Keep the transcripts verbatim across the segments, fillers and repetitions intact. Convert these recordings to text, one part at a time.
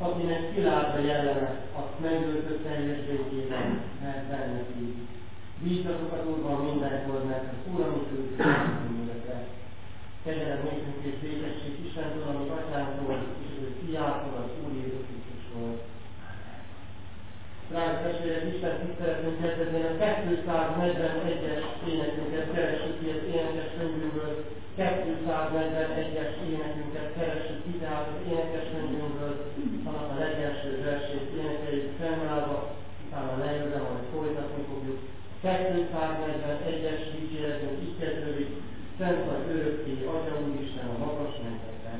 akinek szilárd a jelleme, azt megöltött teljes békében, mert benne szív. Bízzatok az Úrban mindenkor, mert az Úr, amit őt mindökre. Kegyelem nékünk és békesség Istentől, amit Atyánktól, és az ő fiától, az Úr Jézus Krisztusról. Drága testvérek, Isten tiszteletünk kezdetén a kétszáznegyvenegyes énekünket keressük ki az énekes könyvünkből. kétszáznegyvenegyes énekünket keressük ki, tehát az énekes könyvünkből, annak a legelső versét énekeljük fennállva, utána leülve, majd folytatni fogjuk. kétszáznegyvenegyes dicséretünk így kezdődik: Szent vagy örökké, Atya Úristen a magas mennyekben.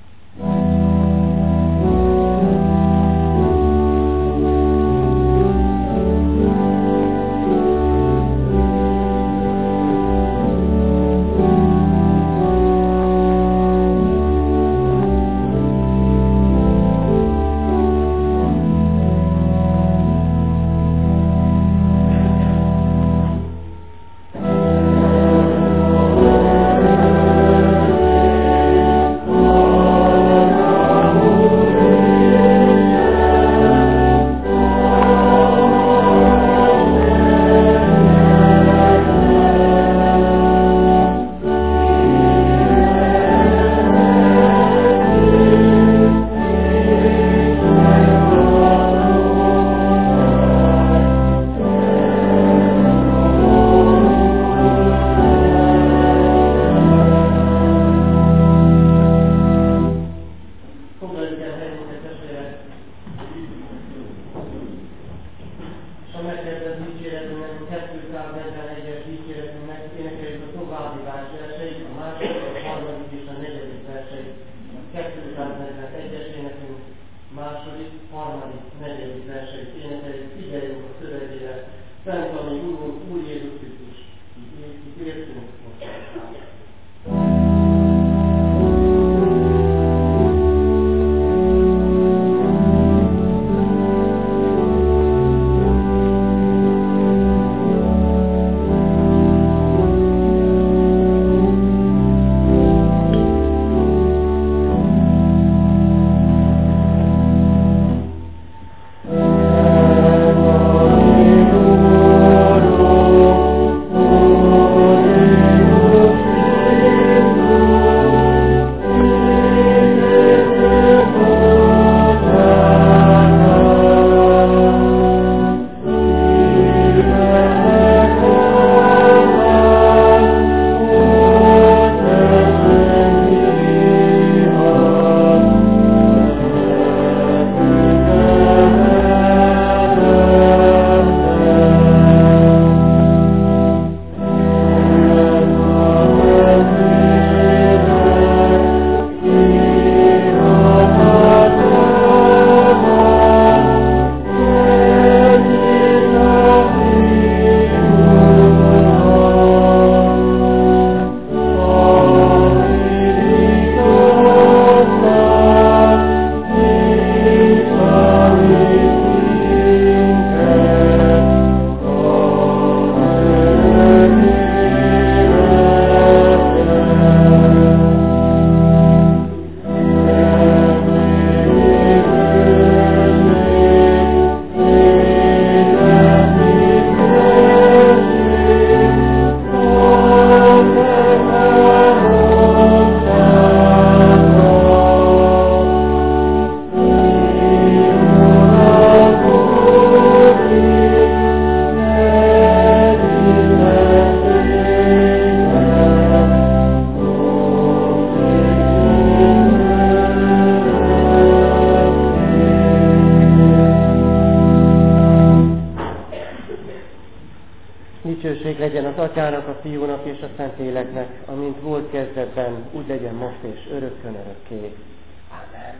Legyen az Atyának, a Fiúnak és a Szentléleknek, amint volt kezdetben, úgy legyen most és örökkön örökké. Amen.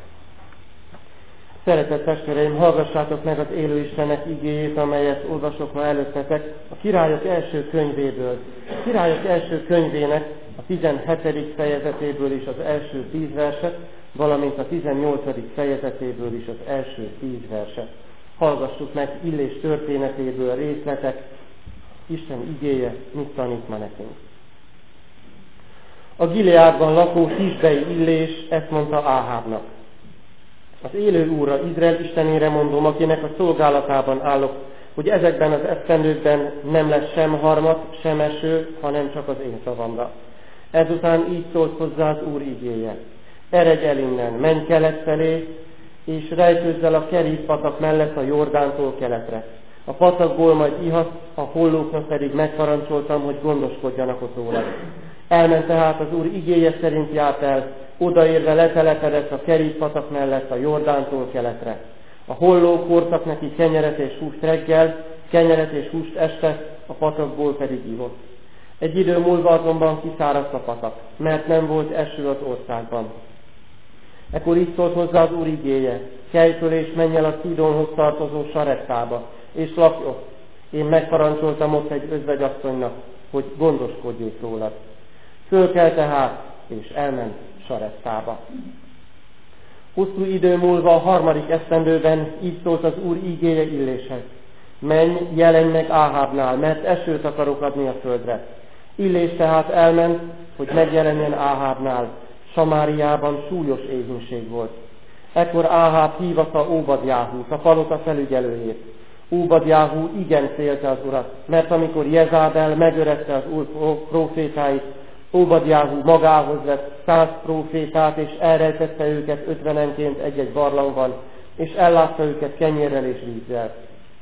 Szeretett testvéreim, hallgassátok meg az élő Istennek igéjét, amelyet olvasok ma előttetek a Királyok első könyvéből. A Királyok első könyvének a tizenhetedik fejezetéből is az első tíz verset, valamint a tizennyolcadik fejezetéből is az első tíz verset. Hallgassuk meg Illés történetéből részletek, Isten igéje mit tanít ma nekünk. A Gileádban lakó tisbei Illés ezt mondta Áhábnak: Az élő Úrra, Izrael Istenére mondom, akinek a szolgálatában állok, hogy ezekben az esztendőkben nem lesz sem harmat, sem eső, hanem csak az én szavamra. Ezután így szólt hozzá az Úr igéje. Eredj el innen, menj kelet felé, és rejtőzz el a Kerit patak mellett a Jordántól keletre. A patakból majd ihatsz, a hollóknak pedig megparancsoltam, hogy gondoskodjanak ott rólad. Elment tehát az Úr igéje szerint járt el, odaérve letelepedett a Kerit patak mellett a Jordántól keletre. A hollók hordtak neki kenyeret és húst reggel, kenyeret és húst este, a patakból pedig ivott. Egy idő múlva azonban kiszáradt a patak, mert nem volt eső az országban. Ekkor így szólt hozzá az Úr igéje: kelj föl és menj el a Szidónhoz tartozó Sareptába, és lakj ott. Én megparancsoltam ott egy özvegyasszonynak, hogy gondoskodjék rólad. Fölkelt tehát, és elment Sareptába. Hosszú idő múlva a harmadik esztendőben így szólt az Úr igéje Illéshez: menj, jelenj meg Áhábnál, mert esőt akarok adni a földre. Illés tehát elment, hogy megjelenjen Áhábnál. Samáriában súlyos éhínség volt. Ekkor Áháb hívatta Óbadjáhút, a palota felügyelőjét. Óbadjáhú igen félte az Urat, mert amikor Jezábel megöregte az Úr prófétáit, Óbadjáhú magához vett száz prófétát, és elrejtette őket ötvenenként egy-egy barlangban, és ellátta őket kenyérrel és vízzel.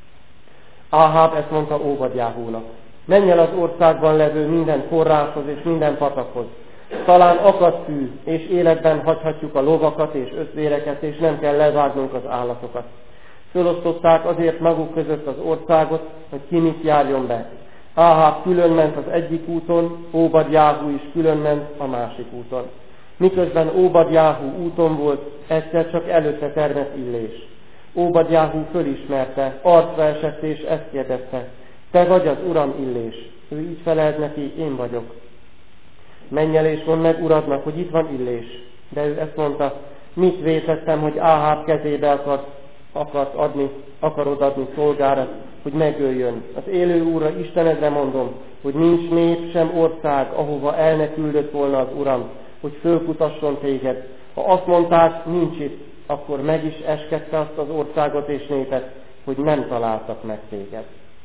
Áháb ezt mondta Óbadjáhúnak: menj el az országban levő minden forráshoz és minden patakhoz. Talán akad fű, és életben hagyhatjuk a lovakat és öszvéreket, és nem kell levágnunk az állatokat. Fölosztották azért maguk között az országot, hogy ki mit járjon be. Áháb külön ment az egyik úton, Óbadjáhú is külön ment a másik úton. Miközben Óbadjáhú úton volt, egyszer csak előtte termett Illés. Óbadjáhú fölismerte, arcra esett és ezt kérdezte: te vagy az Uram, Illés? Ő így felelt neki: én vagyok. Menj el és mondd meg uradnak, hogy itt van Illés. De ő ezt mondta: mit vétettem, hogy Áháb kezébe akart, akart adni, akarod adni szolgárat, hogy megöljön. Az élő Úrra, Istenedre mondom, hogy nincs nép sem ország, ahova el ne küldött volna az Uram, hogy fölkutasson téged. Ha azt mondták, nincs itt, akkor meg is eskedte azt az országot és népet, hogy nem találtak meg téged.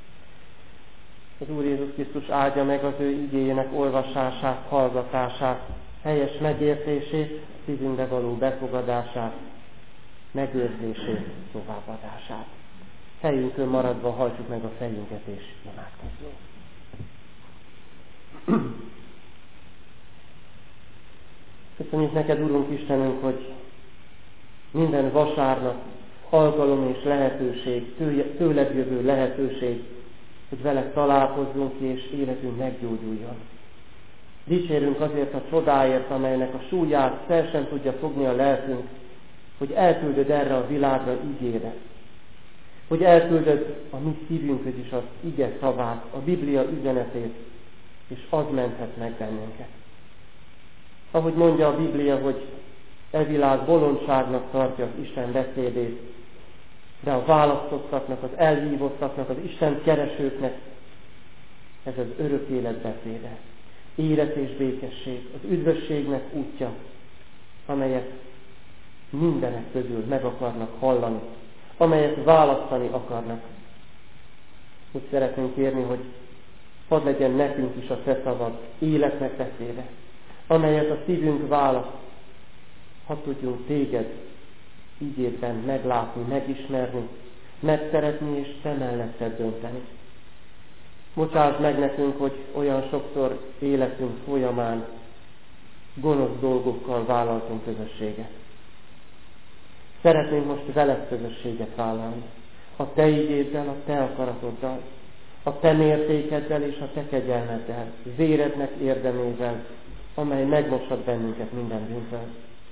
Az Úr Jézus Krisztus áldja meg az ő igéjének olvasását, hallgatását, helyes megértését, szívünkbe való befogadását, megőrzését, továbbadását. Helyünkön maradva hajtsuk meg a fejünket és imádkozzunk. Köszönjük neked, Urunk Istenünk, hogy minden vasárnap alkalom és lehetőség, tőled jövő lehetőség, hogy veled találkozzunk és életünk meggyógyuljon. Dicsérünk azért a csodáért, amelynek a súlyát fel sem tudja fogni a lelkünk, hogy elküldöd erre a világra ígéret, hogy elküldöd a mi szívünkhöz is az ige szavát, a Biblia üzenetét, és az menthet meg bennünket. Ahogy mondja a Biblia, hogy e világ bolondságnak tartja az Isten beszédét, de a választottaknak, az elhívottaknak, az Isten keresőknek ez az örök élet beszéde. Élet és békesség, az üdvösségnek útja, amelyet mindenek közül meg akarnak hallani, amelyet választani akarnak. Úgy szeretnénk kérni, hogy hadd legyen nekünk is a te szavad, életnek beszéde, amelyet a szívünk választ, hadd tudjunk téged igédben meglátni, megismerni, megszeretni és te melletted dönteni. Bocsáss meg nekünk, hogy olyan sokszor életünk folyamán gonosz dolgokkal vállaltunk közösséget. Szeretnénk most veled közösséget vállalni. A te igéddel, a te akaratoddal, a te mértékeddel és a te kegyelmeddel, vérednek érdemével, amely megmoshat bennünket minden bűntől.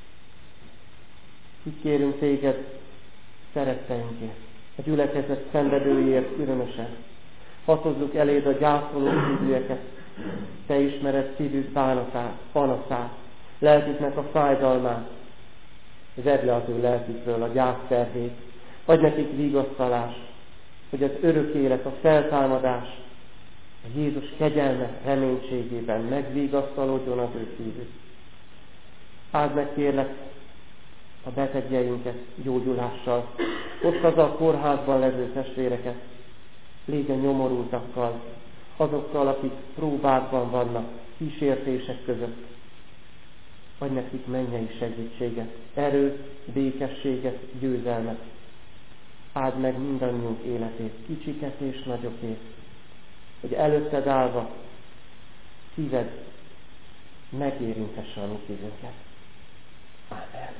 Így kérünk téged szeretteinkért, a gyülekezet szenvedőiért különösen. Hadd hozzuk eléd a gyászoló szívűeket, te ismered szívük bánatát, panaszát, lelküknek a fájdalmát, zedd le az ő lelkükről a gyászterhét, adj nekik vigasztalást, hogy az örök élet, a feltámadás, a Jézus kegyelme reménységében megvigasztalódjon az ő szívük. Áld meg kérlek a betegjeinket gyógyulással. Osztazza a kórházban levő testvéreket, légy nyomorultakkal, azokkal, akik próbákban vannak, kísértések között. Adj nekik mennyei segítséget, erőt, békességet, győzelmet. Áld meg mindannyiunk életét, kicsiket és nagyokét, hogy előtted állva szíved megérintesse a mi szívünket. Ámen.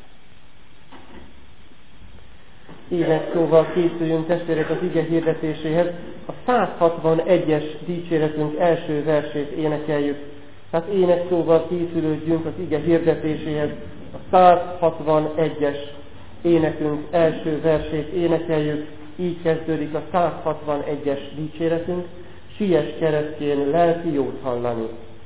Énekszóval készüljünk, testvérek, az ige hirdetéséhez. A száz hatvanegyes dicséretünk első versét énekeljük. Tehát énekszóval készülődjünk az ige hirdetéséhez. A száz hatvanegyes énekünk első versét énekeljük. Így kezdődik a száz hatvanegyes dicséretünk. Siess keresztjén lelki jót hallani.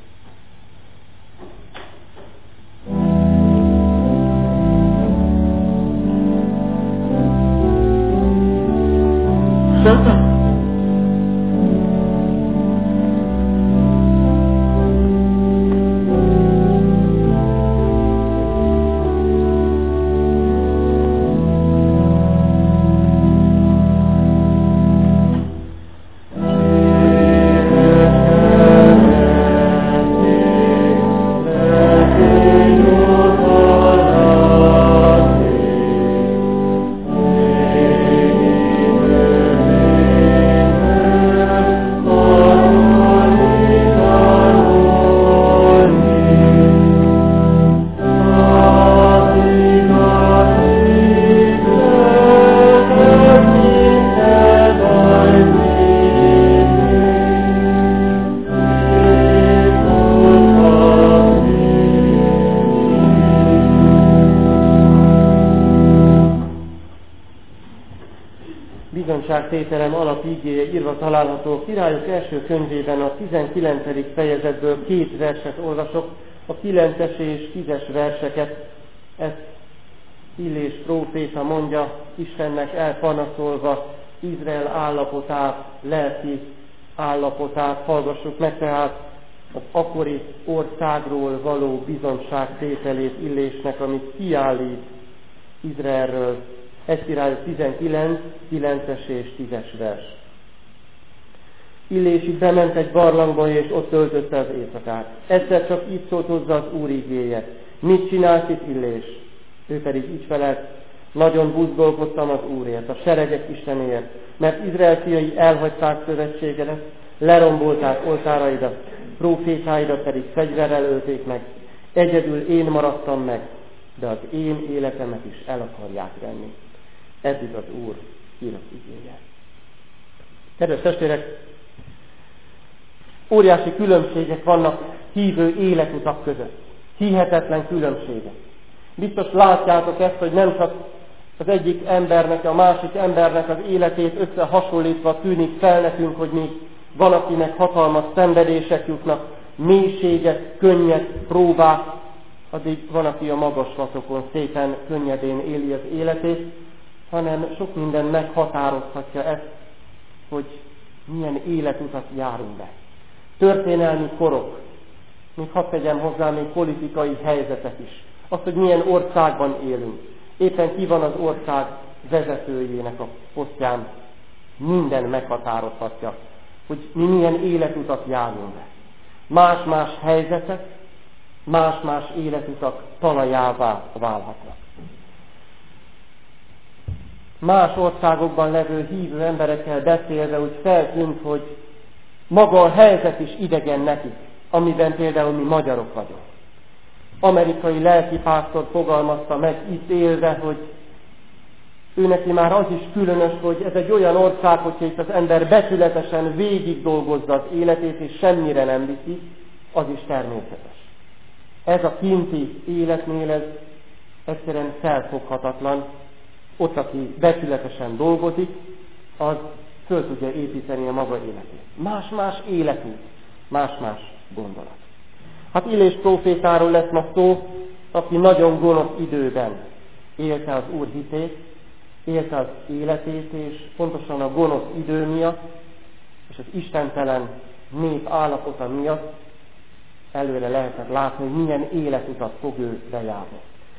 Tételem alapigéje írva található Királyok első könyvében a tizenkilencedik fejezetből két verset olvasok, a kilences és tízes verseket. Ezt Illés próféta mondja, Istennek elpanaszolva Izrael állapotát, lelki állapotát. Hallgassuk meg tehát az akkori országról való bizonyságtételét Illésnek, amit kiállít Izraelről. egy Királyok tizenkilenc, kilences és tízes vers. Illés itt bement egy barlangba, és ott töltötte az éjszakát. Egyszer csak így szólt hozzá az Úr igéje. Mit csinálsz itt, Illés? Ő pedig így felelt, nagyon buzgolkodtam az Úrért, a seregek Istenéért, mert Izrael fiai elhagyták szövetségedet, lerombolták oltáraidat, prófétáidat pedig fegyverrel ölték meg. Egyedül én maradtam meg, de az én életemet is el akarják venni. Eddig az Úr írott igéje. Kedves testvérek, óriási különbségek vannak hívő életutak között. Hihetetlen különbségek. Biztos látjátok ezt, hogy nem csak az egyik embernek, a másik embernek az életét összehasonlítva tűnik fel nekünk, hogy még van, akinek hatalmas szenvedések jutnak, mélységek, könnyek, próbák, addig van, aki a magaslatokon szépen, könnyedén éli az életét, hanem sok minden meghatározhatja ezt, hogy milyen életutat járunk be. Történelmi korok, még hadd tegyem hozzá még politikai helyzetek is. Az, hogy milyen országban élünk. Éppen ki van az ország vezetőjének a posztján, minden meghatározhatja, hogy mi milyen életutat járunk be. Más-más helyzetek, más-más életutak talajává válhatnak. Más országokban levő hívő emberekkel beszélve úgy feltűnt, hogy maga a helyzet is idegen nekik, amiben például mi magyarok vagyunk. Amerikai lelkipásztor fogalmazta meg itt élve, hogy ő neki már az is különös, hogy ez egy olyan ország, hogyha itt az ember becsületesen végig dolgozza az életét, és semmire nem viszi, az is természetes. Ez a kinti életnél ez egyszerűen felfoghatatlan. Ott, aki becsületesen dolgozik, az föl tudja építeni a maga életét. Más-más életút, más-más gondolat. Hát Illés prófétáról lesz ma szó, aki nagyon gonosz időben élte az Úr hitét, élte az életét, és pontosan a gonosz idő miatt, és az istentelen nép állapota miatt előre lehetett látni, hogy milyen életutat fog ő bejárni.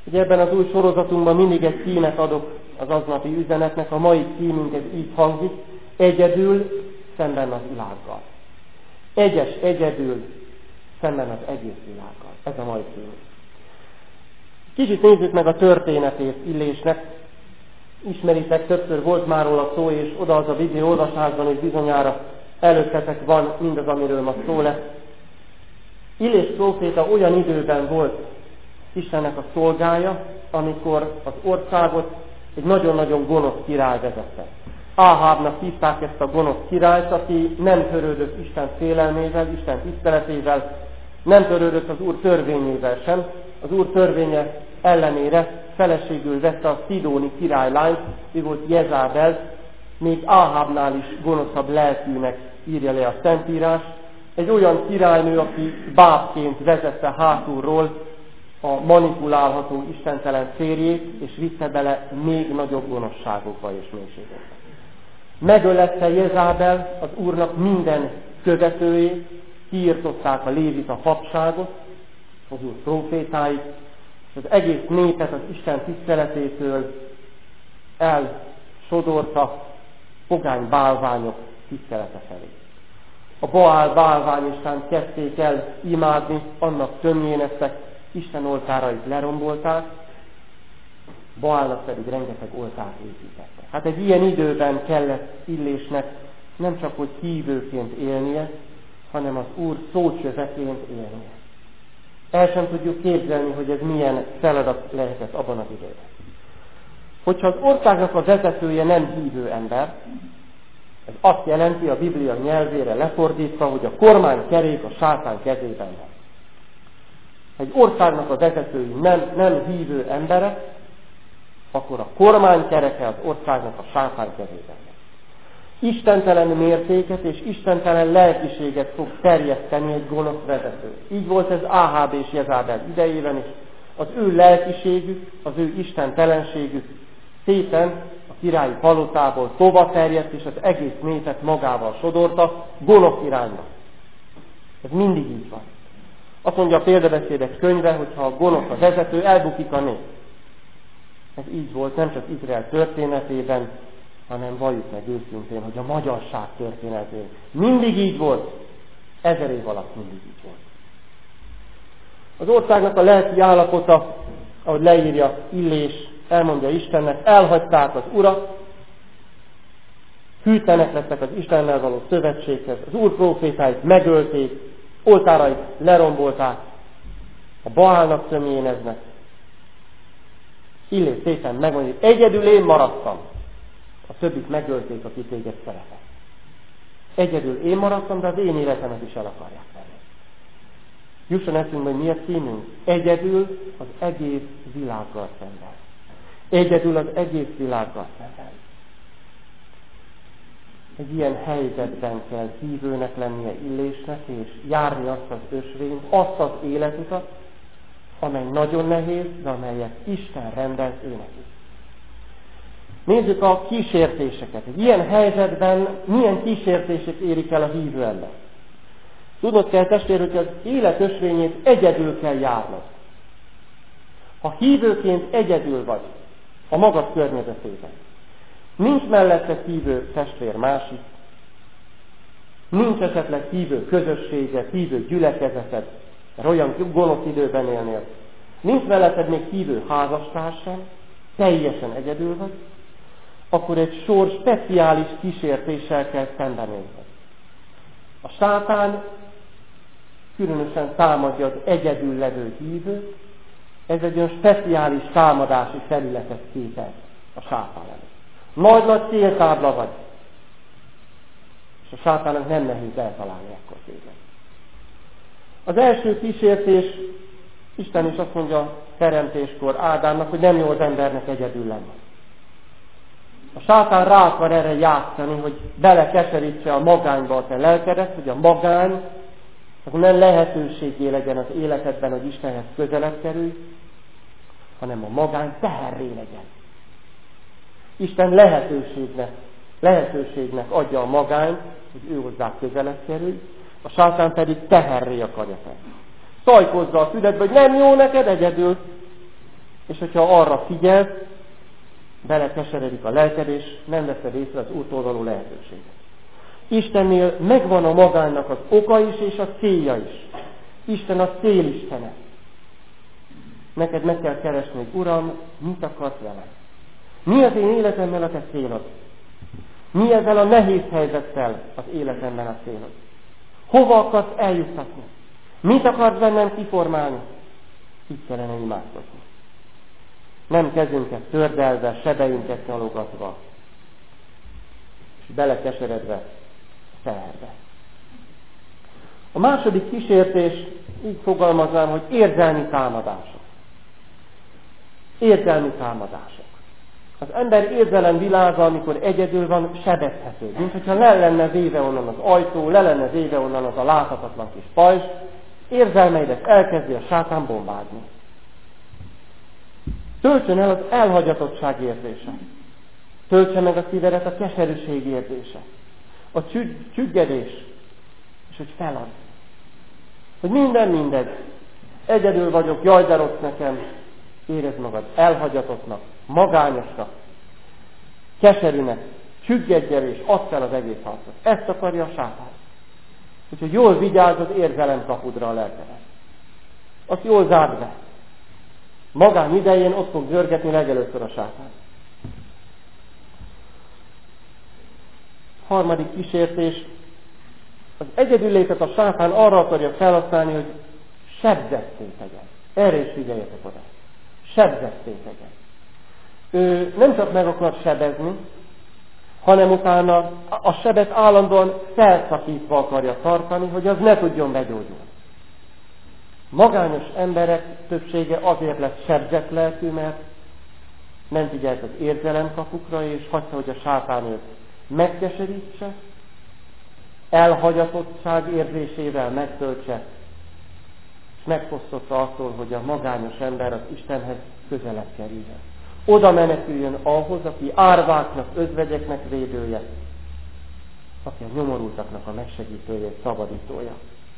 Ugye ebben az új sorozatunkban mindig egy címet adok az aznapi üzenetnek, a mai címünk ez így hangzik, egyedül szemben az világgal. Egyes, egyedül szemben az egész világgal. Ez a mai címünk. Kicsit nézzük meg a történetét Illésnek. Ismeritek, többször volt már róla szó, és oda az a Biblia olvasásban is bizonyára előttetek van mindaz, amiről ma szó lesz. Illés próféta olyan időben volt Istennek a szolgája, amikor az országot egy nagyon-nagyon gonosz király vezette. Áhábnak hívták ezt a gonosz királyt, aki nem törődött Isten félelmével, Isten tiszteletével, nem törődött az Úr törvényével sem. Az Úr törvénye ellenére feleségül vette a szidóni királylányt, ő volt Jezábel, még Áhábnál is gonoszabb lelkűnek írja le a Szentírás. Egy olyan királynő, aki bábként vezette hátulról a manipulálható istentelen férjét, és vitte bele még nagyobb gonoszságokba és mélységekbe. Megölette Jezábel az Úrnak minden követőjét, kiirtották a lévita papságot, az Úr prófétáit, és az egész népet az Isten tiszteletétől elsodorta pogány bálványok tisztelete felé. A Baál bálványistán kezdték el imádni, annak tömjéneztek, Isten oltárait lerombolták, Baálnak pedig rengeteg oltárt építettek. Hát egy ilyen időben kellett Illésnek nem csak hogy hívőként élnie, hanem az Úr szócsöveként élnie. El sem tudjuk képzelni, hogy ez milyen feladat lehetett abban az időben. Hogyha az országnak a vezetője nem hívő ember, ez azt jelenti a Biblia nyelvére lefordítva, hogy a kormánykerék a sátán kezében van. Egy országnak a vezetői nem, nem hívő emberek, akkor a kormánykereke az országnak a sátán kezében van. Istentelen mértéket és istentelen lelkiséget fog terjeszteni egy gonosz vezető. Így volt ez Áháb és Jezábel idejében is. Az ő lelkiségük, az ő istentelenségük szépen a királyi palotából tova terjedt, és az egész népet magával sodorta gonosz irányba. Ez mindig így van. Azt mondja a példabeszédek könyve, hogy ha a gonosz a vezető, elbukik a nép. Ez így volt nem csak Izrael történetében, hanem valljuk meg őszintén, hogy a magyarság történetén mindig így volt, ezer év alatt mindig így volt. Az országnak a lelki állapota, ahogy leírja Illés, elmondja Istennek, elhagyták az Urat, hűtlenek lettek az Istennel való szövetséghez, az Úr prófétáit megölték, oltárait lerombolták, a Baálnak tömjéneznek. Illés szépen megmondja, hogy egyedül én maradtam, a többit megölték, akik téged szeretek. Egyedül én maradtam, de az én életemet is el akarják venni. Jusson eszünkbe, hogy mi a címünk? Egyedül az egész világgal szemben. Egyedül az egész világgal szemben. Egy ilyen helyzetben kell hívőnek lennie Illésnek, és járni azt az ösvényt, azt az életutat, amely nagyon nehéz, de amelyet Isten rendelt ő neki. Nézzük a kísértéseket. Egy ilyen helyzetben milyen kísértések érik el a hívő ember. Tudnod kell, testvér, hogy az élet ösvényét egyedül kell járnod. Ha hívőként egyedül vagy a magad környezetében, nincs mellette hívő testvér másik, nincs esetleg hívő közössége, hívő gyülekezeted, mert olyan gonosz időben élnél, nincs melletted még hívő házastársam, teljesen egyedül vagy, akkor egy sor speciális kísértéssel kell szembenézned. A sátán különösen támadja az egyedül levő hívőt, ez egy olyan speciális támadási területet képez a sátán előtt. Nagy-nagy céltábla vagy, és a sátának nem nehéz eltalálni ekkor téged. Az első kísértés, Isten is azt mondja teremtéskor Ádámnak, hogy nem jó az embernek egyedül lenni. A sátán rá akar erre játszani, hogy belekeserítse a magányba a te lelkedet, hogy a magány az nem lehetőségé legyen az életedben, hogy Istenhez közelebb kerülj, hanem a magány teherré legyen. Isten lehetőségnek, lehetőségnek adja a magányt, hogy ő hozzá közelebb kerülj, a sátán pedig teherré akarja tenni. Szajkozza a szüledbe, hogy nem jó neked egyedül. És hogyha arra figyelsz, belekeseredik a lelked, és nem veszed észre az úrtól való lehetőséget. Istennél megvan a magánnak az oka is, és a célja is. Isten a célistene. Neked meg kell keresni, hogy Uram, mit akarsz velem? Mi az én életemben a te célod? Mi ezzel a nehéz helyzettel az életemben a célod? Hova akarsz eljuttatni? Mit akarsz bennem kiformálni? Így kellene imádkozni. Nem kezünket tördelve, sebeinket nyalogatva, és belekeseredve a teherbe. A második kísértés, így fogalmaznám, hogy érzelmi támadások. Érzelmi támadások. Az ember érzelem világa, amikor egyedül van, sebezhető. Mint hogyha le lenne véve onnan az ajtó, le lenne véve onnan az a láthatatlan kis pajzs, érzelmeidet elkezdi a sátán bombázni. Töltsön el az elhagyatottság érzése. Töltse meg a szívedet a keserűség érzése. A csügg, csüggedés. És hogy felad. Hogy minden mindegy. Egyedül vagyok, jaj, de rossz nekem. Érezd magad elhagyatottnak, magányosnak, keserűnek, csüggedj el és add fel az egész harcot. Ezt akarja a sátán. Úgyhogy jól vigyázz az érzelemkapudra a lelkedet. Azt jól zárd be. Magány idején ott fog zörgetni legelőször a sátán. Harmadik kísértés. Az egyedüllétet a sátán arra akarja felhasználni, hogy sebzetté tegyen. Erre is figyeljetek oda. Sebzetté tegyen. Ő nem csak meg akar sebezni, hanem utána a sebet állandóan felszakítva akarja tartani, hogy az ne tudjon begyógyulni. Magányos emberek többsége azért lesz sebzett lelkű, mert nem figyelt az érzelemkapukra, és hagyta, hogy a sátán őt megkeserítse, elhagyatottság érzésével megtöltse, és megfosztotta attól, hogy a magányos ember az Istenhez közelebb kerüljön. Oda meneküljön ahhoz, aki árváknak, özvegyeknek védője, aki a nyomorultaknak a megsegítője, szabadítója.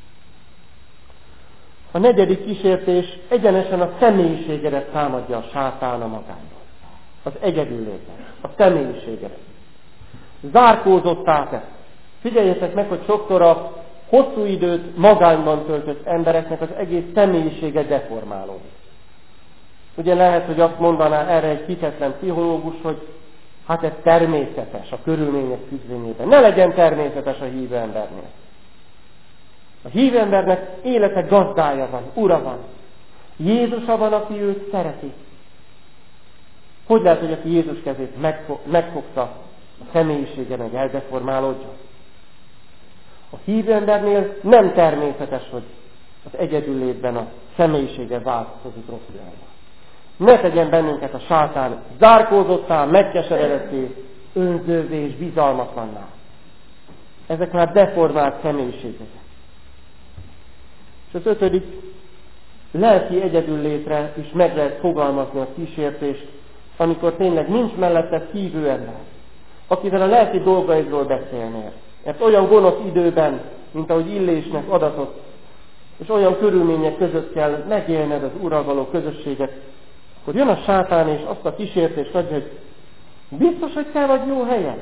A negyedik kísértés egyenesen a személyiségedet támadja a sátán a magányban. Az egyedüllétet, a személyiségedet. Zárkózottá tesz. Figyeljetek meg, hogy sokszor a hosszú időt magányban töltött embereknek az egész személyisége deformálódik. Ugye lehet, hogy azt mondaná erre egy hitetlen pszichológus, hogy hát ez természetes a körülmények függvényében. Ne legyen természetes a hívő embernél. A hívő embernek élete gazdája van, ura van. Jézusa van, aki őt szereti. Hogy lehet, hogy aki Jézus kezét megfogta, a személyisége meg eldeformálódjon? A hívő embernél nem természetes, hogy az egyedüllétben a személyisége változik rossz irányba. Ne tegyen bennünket a sátán zárkózottá, megkeseredetté, önzővé és bizalmatlanná. Ezek már deformált személyiségek. És az ötödik, lelki egyedüllétre is meg lehet fogalmazni a kísértést, amikor tényleg nincs mellette hívő ember, akivel a lelki dolgaidról beszélnél. Mert olyan gonosz időben, mint ahogy Illésnek adatott, és olyan körülmények között kell megélned az Urral való közösséget, akkor jön a sátán és azt a kísértést adja, hogy biztos, hogy te vagy jó helyen.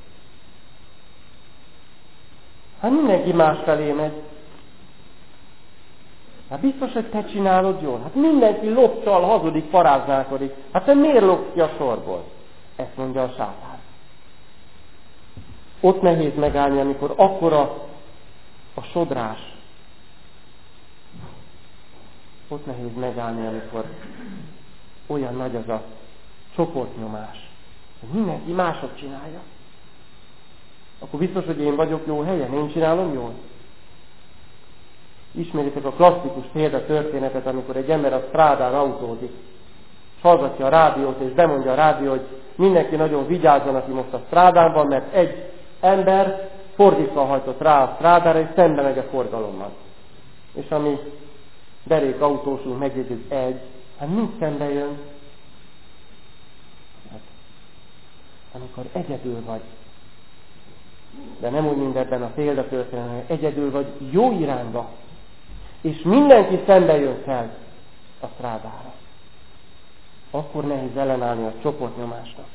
Hát mindenki más felé megy. Hát biztos, hogy te csinálod jól. Hát mindenki lopcsal, hazudik, paráználkodik. Hát te miért lopsz ki a sorból? Ezt mondja a sátán. Ott nehéz megállni, amikor akkora a sodrás. Ott nehéz megállni, amikor olyan nagy az a csoportnyomás, hogy mindenki másod csinálja. Akkor biztos, hogy én vagyok jó helyen, én csinálom jól. Ismeritek a klasszikus példa történetet, amikor egy ember a strádán autózik, és hallgatja a rádiót, és bemondja a rádió, hogy mindenki nagyon vigyázzon, aki most a strádán van, mert egy ember fordítva hajtott rá a strádára, és szembe megy a forgalommal. És ami derék autósunk megjegyzik egy, hát mind szembe jön. Hát, amikor egyedül vagy, de nem úgy, mint ebben a példatörténetben, egyedül vagy jó irányba, és mindenki szembe jön fel a strádára. akkor nehéz ellenállni a csoportnyomásnak.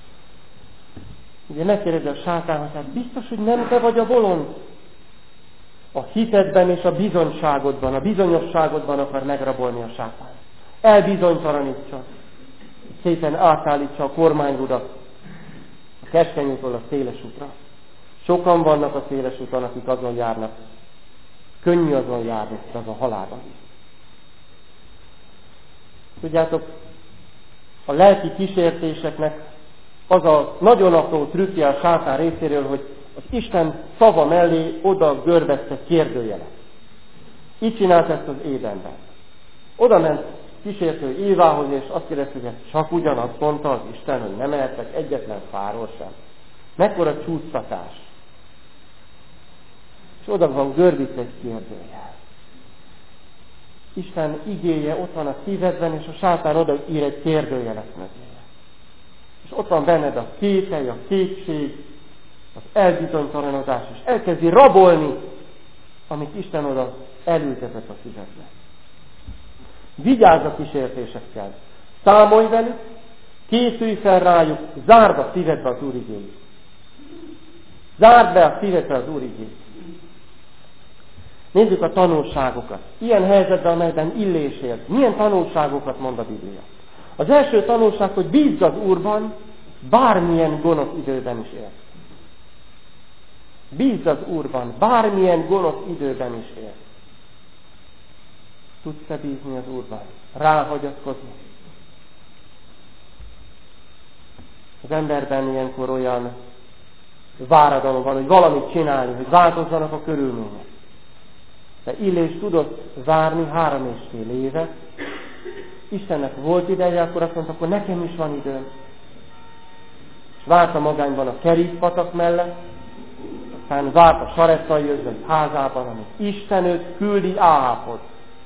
Ugye megkérdezi a sátán, hogy hát biztos, hogy nem te vagy a bolond? A hitedben és a bizonyságodban, a bizonyosságodban akar megrabolni a sátán. Elbizonytalanítsa, szépen átállítsa a kormányrudat a keskeny útról a széles útra. Sokan vannak a széles úton, akik azon járnak. Könnyű azon járni, de az a halálban. Tudjátok, a lelki kísértéseknek az a nagyon apró trükkje a sátán részéről, hogy az Isten szava mellé oda görbezte kérdőjelet. Így csinált ezt az Édenben. Oda ment kísértő Évához, és azt kérdezte, hogy csak ugyanazt mondta az Isten, hogy nem ehettek egyetlen fáról sem. Mekkora csúsztatás. És oda van görbítve egy kérdőjel. Isten igéje ott van a szívedben, és a sátán oda ír egy kérdőjelet mögé. És ott van benned a kételj, a kétség, az elbizonytalanodás, és elkezdi rabolni, amit Isten oda elültetett a szívedbe. Vigyázz a kísértésekkel, számolj velük, készülj fel rájuk, zárd a szívedbe az Úr igéjét. Zárd be a szívedbe az Úr igéjét. Nézzük a tanulságokat. Ilyen helyzetben, amelyben Illés élt, milyen tanulságokat mond a Biblia? Az első tanulság, hogy bízz az Úrban, bármilyen gonosz időben is él. Bízz az Úrban, bármilyen gonosz időben is él. Tudsz-e bízni az Úrban? Ráhagyatkozni? Az emberben ilyenkor olyan váradalom van, hogy valamit csinálni, hogy változzanak a körülmények. De Illés tudott várni három és fél éve. Istennek volt ideje, akkor azt mondta, akkor nekem is van időm. És várt a magányban a Kerit-patak mellett, aztán várt a Sareptai özvegy házában, amit Isten őt küldi Áhábhoz.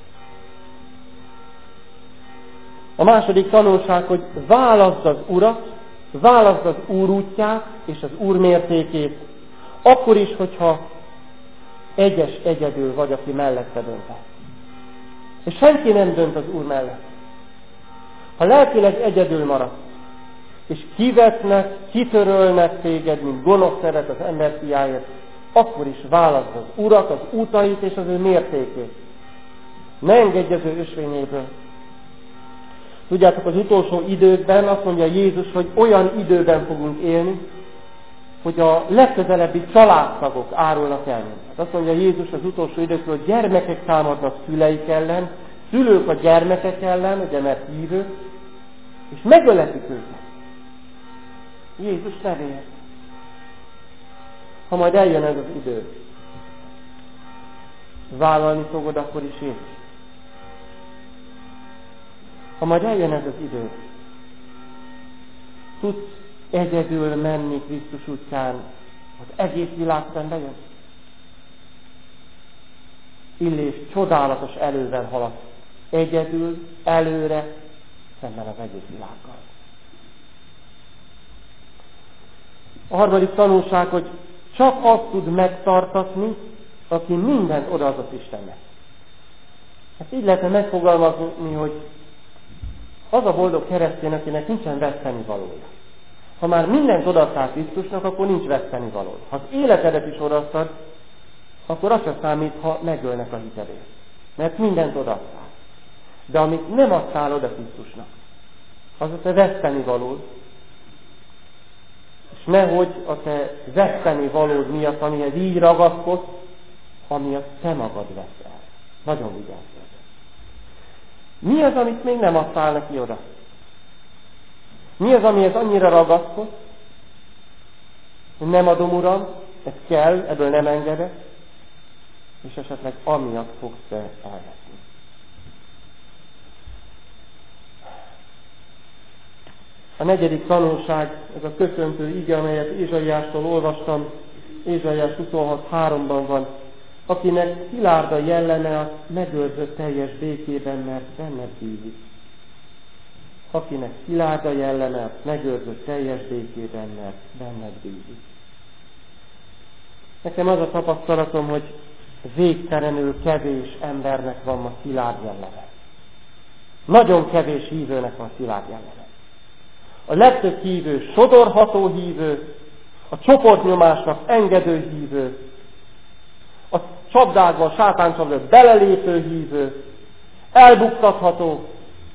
A második tanulság, hogy válaszd az Urat, válaszd az Úr útját és az Úr mértékét, akkor is, hogyha egyes egyedül vagy, aki mellette dönthet. És senki nem dönt az Úr mellett. Ha lelkileg egyedül maradsz, és kivetnek, kitörölnek téged, mint gonosz szeret az ember fiáért, akkor is válaszd az Urat, az útait és az ő mértékét. Ne engedj az ő ösvényéből. Tudjátok, az utolsó időkben azt mondja Jézus, hogy olyan időben fogunk élni, hogy a legközelebbi családtagok árulnak el minket. Azt mondja Jézus az utolsó időkről, hogy gyermekek támadnak szüleik ellen, szülők a gyermekek ellen, ugye mert hívők, és megöletik őket. Jézus nevéért. Ha majd eljön ez az idő, vállalni fogod akkor is Jézus. Ha majd eljön ez az idő, tudsz egyedül menni Krisztus útján, az egész világ szembe jön. Illés csodálatos elővel halad. Egyedül, előre, szemben az egész világgal. A harmadik tanulság, hogy csak azt tud megtartatni, aki mindent odaad az Istennek. Hát így lehetne megfogalmazni, hogy az a boldog keresztény, akinek nincsen veszteni valója. Ha már mindent odaadtál Krisztusnak, akkor nincs veszteni való. Ha az életedet is odaadtad, akkor az sem számít, ha megölnek a hitedért. Mert mindent odaadtál. De amit nem adtál oda Krisztusnak, az a te veszteni valód. És nehogy a te veszteni valód miatt, amihez így ragaszkodsz, amiatt te magad vesz el. Nagyon vigyázz. Mi az, amit még nem adtál neki oda? Mi az, amihez annyira ragaszkodsz, hogy nem adom, Uram, ez kell, ebből nem engedek, és esetleg amiatt fogsz te elveszni. A negyedik tanulság, ez a köszöntő ige, amelyet Ézsaiástól olvastam, Ézsaiás huszonhat háromban van, akinek szilárd a jelleme, az megőrzött teljes békében, mert benned bízik. Akinek szilárd a jelleme, az megőrzött teljes békében, mert benned bízik. Nekem az a tapasztalatom, hogy végtelenül kevés embernek van ma szilárd jelleme. Nagyon kevés hívőnek van szilárd jelleme. A legtöbb hívő sodorható hívő, a csoportnyomásnak engedő hívő, a csapdákba, a sátáncsapdákba belelépő hívő, elbuktatható,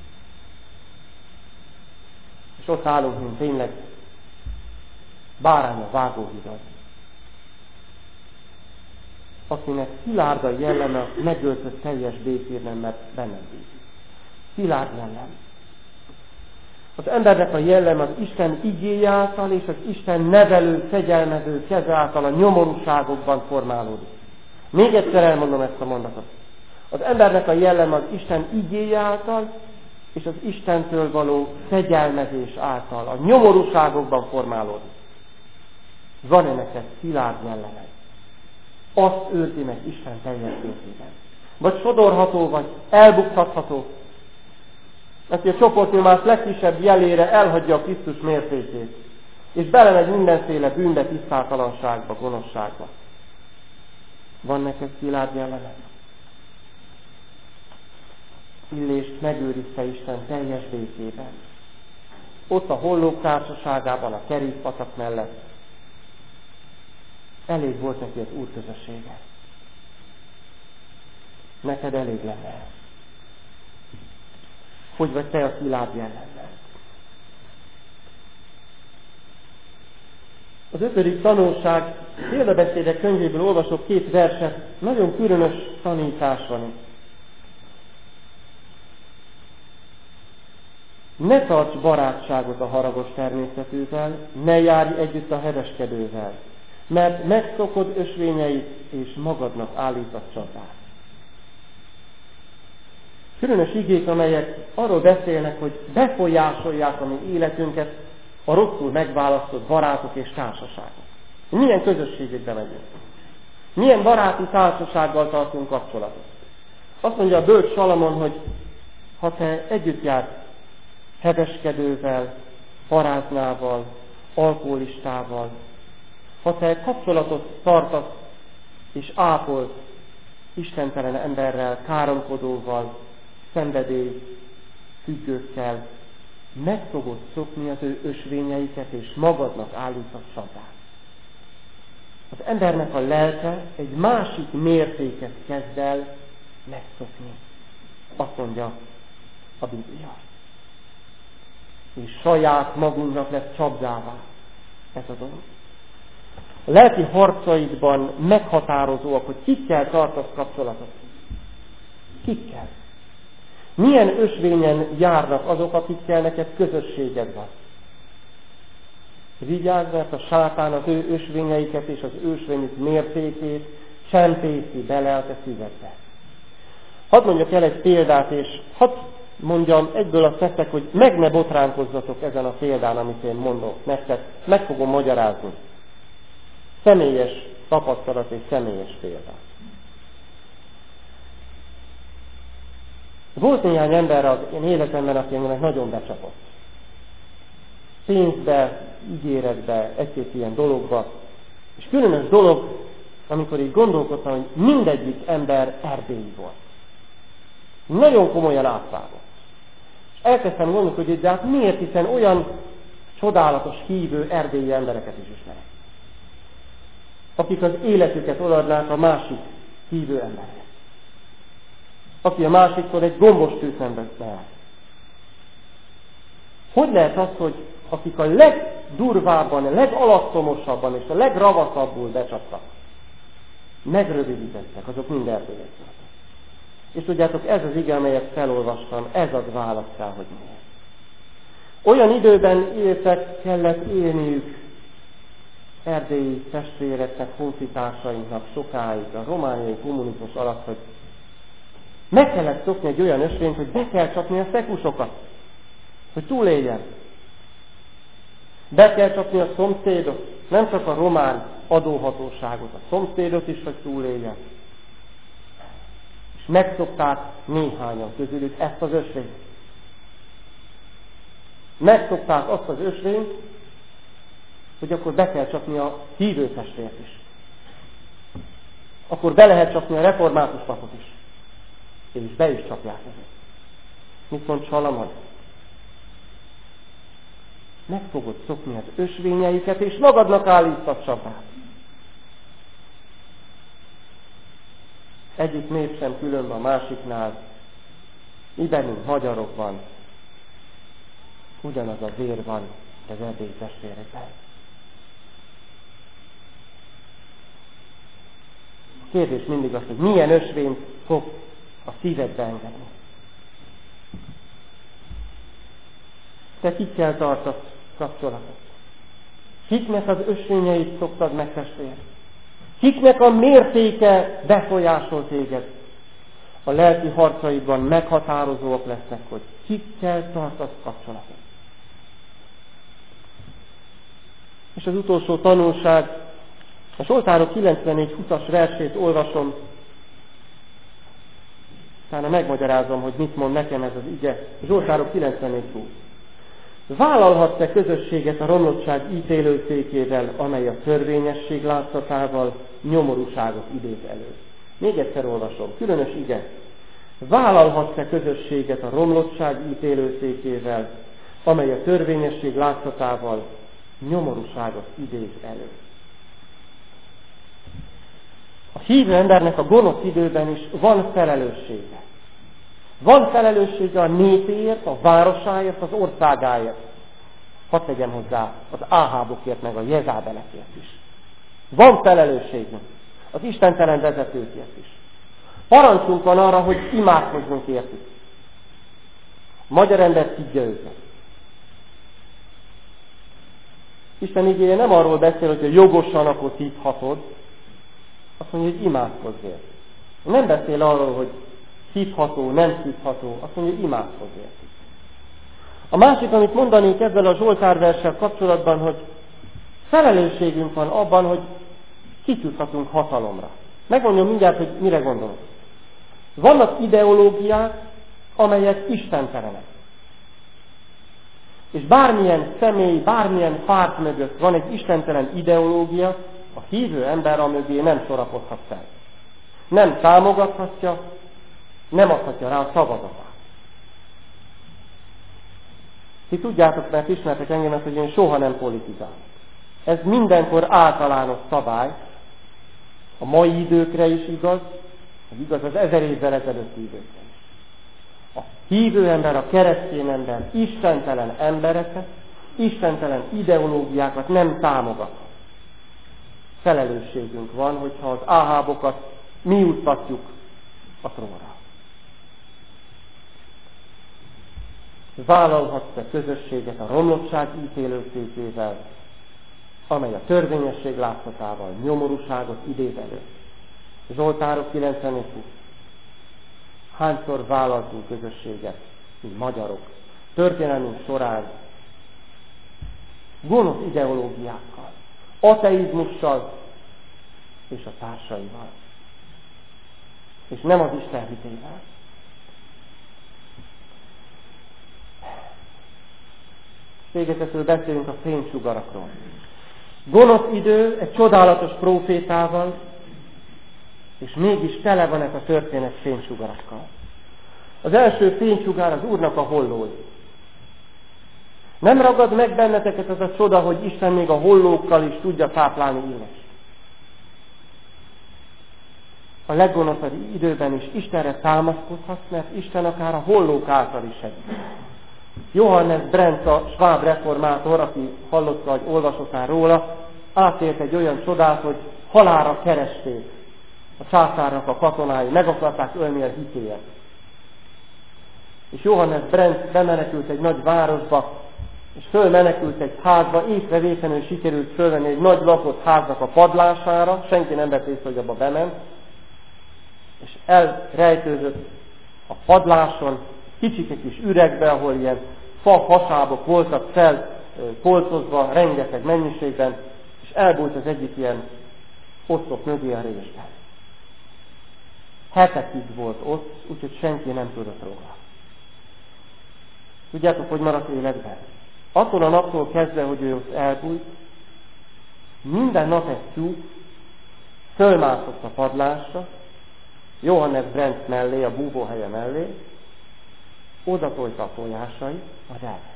és ott állunk, mint tényleg bárány a vágóhidat. Akinek szilárd a jelleme, megöltött teljes békében, mert bennem bízik. Szilárd jellem. Az embernek a jellem az Isten igéje által és az Isten nevelő, fegyelmező keze által a nyomorúságokban formálódik. Még egyszer elmondom ezt a mondatot. Az embernek a jellem az Isten igéje által és az Istentől való fegyelmezés által a nyomorúságokban formálódik. Van-e neked szilárd jellemed? Azt őrzi meg Isten teljes mértékben. Vagy sodorható, vagy elbuktatható, aki a csoportnyomás legkisebb jelére elhagyja a Krisztus mértékét, és belemegy mindenféle bűnbe, tisztátalanságba, gonoszságba. Van neked szilárd jellemed? Illést megőrizte Isten teljes békében. Ott a hollók társaságában, a kerékpatak mellett. Elég volt neki az Úr közössége. Neked elég lenne. Hogy vagy te a szilárd jellemmel? Az ötödik tanulság példabeszédek könyvéből olvasok két verset, nagyon különös tanítás van itt. Ne tarts barátságot a haragos természetűvel, ne járj együtt a heveskedővel, mert megszokod ösvényeit, és magadnak állítasz csatát. Különös igék, amelyek arról beszélnek, hogy befolyásolják a mi életünket a rosszul megválasztott barátok és társaságok. Milyen közösségekbe megyünk? Milyen baráti társasággal tartunk kapcsolatot? Azt mondja a bölcs Salamon, hogy ha te együtt jársz heveskedővel, paráznával, alkoholistával, ha te kapcsolatot tartasz és ápolsz istentelen emberrel, káromkodóval, szenvedély, függőkkel, meg fogod szokni az ő ösvényeiket, és magadnak állítasz csatát. Az embernek a lelke egy másik mértéket kezd el megszokni. Azt mondja a Biblia. És saját magunknak lesz csapdává ez a dolog. A lelki harcaidban meghatározóak, hogy kikkel tartasz kapcsolatot. Kikkel? Milyen ösvényen járnak azok, akikkel neked közösséged van? Vigyázz, mert a sátán az ő ösvényeiket és az ösvényük mértékét csempészi bele a te szívedbe. Hadd mondjak el egy példát, és hadd mondjam egyből azt nektek, hogy meg ne botránkozzatok ezen a példán, amit én mondok nektek. Meg fogom magyarázni. Személyes tapasztalat és személyes példa. Volt néhány ember az én életemben, aki engem nagyon becsapott. Pénzbe, ígéretbe, egy-két ilyen dologba. És különös dolog, amikor így gondolkodtam, hogy mindegyik ember erdélyi volt. Nagyon komolyan átvágott. És elkezdtem gondolkodni, hogy de hát miért, hiszen olyan csodálatos, hívő erdélyi embereket is ismerek. Akik az életüket odaadnák a másik hívő embernek. Aki a másiktól egy gombos tűznembe beáll. Hogy lehet az, hogy akik a legdurvábban, a legalattomosabban és a legravaszabbul becsaptak, megrövidítettek, azok mind erdélyek voltak. És tudjátok, ez az ige, amelyet felolvastam, ez ad választ rá, hogy miért. Olyan időben éltek, kellett élniük erdélyi testvéreknek, honfitársainknak sokáig, a romániai kommunizmus alatt, hogy meg kellett szokni egy olyan ösvényt, hogy be kell csapni a szekusokat, hogy túléljen. Be kell csapni a szomszédot, nem csak a román adóhatóságot, a szomszédot is, hogy túléljen. És megszokták néhányan közülük ezt az ösvényt. Megszokták azt az ösvényt, hogy akkor be kell csapni a hívő testvért is. Akkor be lehet csapni a református papot is. És be is csapják ezeket. Mit mond Salamon? Meg fogod szokni az ösvényeiket, és magadnak állítasz csapát. Egyik nép sem különb a másiknál, mi bennünk magyarokban ugyanaz a vér van az erdélyi testvérekben. A kérdés mindig az, hogy milyen ösvényt fog a szívedbe engedni. Te kikkel tartasz kapcsolatot? Kiknek az ösvényeit szoktad meg, testvér? Kiknek a mértéke befolyásol téged? A lelki harcaidban meghatározóak lesznek, hogy kikkel tartasz kapcsolatot. És az utolsó tanulság, a Zsoltárok kilencvennégy huszas versét olvasom, utána megmagyarázom, hogy mit mond nekem ez az ige. Zsoltárok kilencvennégy húsz. Vállalhatsz-e közösséget a romlottság ítélőszékével, amely a törvényesség látszatával nyomorúságot idéz elő? Még egyszer olvasom, különös ige. Vállalhatsz-e közösséget a romlottság ítélőszékével, amely a törvényesség látszatával nyomorúságot idéz elő? A hívő embernek a gonosz időben is van felelőssége. Van felelőssége a népéért, a városáért, az országáért. Hadd tegyem hozzá az Áhábokért, meg a Jezábelekért is. Van felelősségünk az istentelen vezetőkért is. Parancsunk van arra, hogy imádkozzunk értük. A magyar ember szidja őket. Isten igéje nem arról beszél, hogy a jogosan akkor szidhatod, azt mondja, hogy imádkozz értük. Nem beszél arról, hogy szívható, nem szívható, azt mondja, hogy imádkozz értük. A másik, amit mondanék ezzel a Zsoltárverssel kapcsolatban, hogy felelősségünk van abban, hogy kit juthatunk hatalomra. Megmondom mindjárt, hogy mire gondolok. Vannak ideológiák, amelyek istentelenek. És bármilyen személy, bármilyen párt mögött van egy istentelen ideológia, a hívő ember a mögé nem sorakozhat fel. Nem támogathatja, nem adhatja rá a szavazatát. Ti tudjátok, mert ismertek engemet, hogy én soha nem politizálok. Ez mindenkor általános szabály, a mai időkre is igaz, ez igaz az ezer évvel ezelőtti időkre is. A hívő ember, a keresztény ember istentelen embereket, istentelen ideológiákat nem támogat. Felelősségünk van, hogyha az Áhábokat mi juttatjuk a trónra. Vállalhatsz-e közösséget a romlottság ítélőszékével, amely a törvényesség látszatával nyomorúságot idéz elő? Zsoltárok kilencvennégy húsz. Hányszor vállaltunk közösséget, mint magyarok, történelmünk során, gonosz ideológiákkal, ateizmussal és a társaival. És nem az Isten hitével. Végezetül beszélünk a fénysugarakról. Gonosz idő egy csodálatos prófétával, és mégis tele van ez a történet fénysugarakkal. Az első fénysugár az Úrnak a hollói. Nem ragad meg benneteket az a csoda, hogy Isten még a hollókkal is tudja táplálni éles. A leggonoszabb időben is Istenre támaszkodhatsz, mert Isten akár a hollók által is segít. Johannes Brent, a sváb reformátor, aki hallotta, hogy olvasottál róla, átélt egy olyan csodát, hogy halálra keresték a császárnak a katonái, meg akarták ölni a hitéért. És Johannes Brent bemenekült egy nagy városba, és fölmenekült egy házba, észrevétlenül sikerült fölvenni egy nagy lakott háznak a padlására, senki nem vett észre, hogy abba bement, és elrejtőzött a padláson, kicsike kis üregbe, ahol ilyen fa hasábok voltak felkolcozva rengeteg mennyiségben, és elbújt az egyik ilyen oszlop mögé a résben. Hetekig volt ott, úgyhogy senki nem tudott róla. Tudjátok, hogy maradt életben? Attól a naptól kezdve, hogy ő ott elbújt, minden nap egy tyúk fölmászott a padlásra, Johannes Brent mellé, a búvóhelye mellé, oda tolta a tojásai az ellen.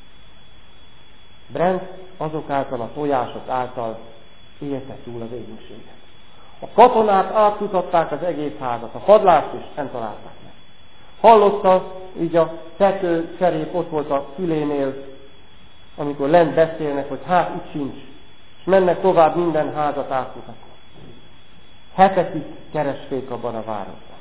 Brent azok által, a tojások által élte túl az éhínséget. A katonák átkutatták az egész házat, a padlást is nem találták meg. Hallotta, így a tető cserép ott volt a fülénél, amikor lent beszélnek, hogy hát itt sincs, és mennek tovább minden házat átkutatni. Hetekig keresték abban a városban.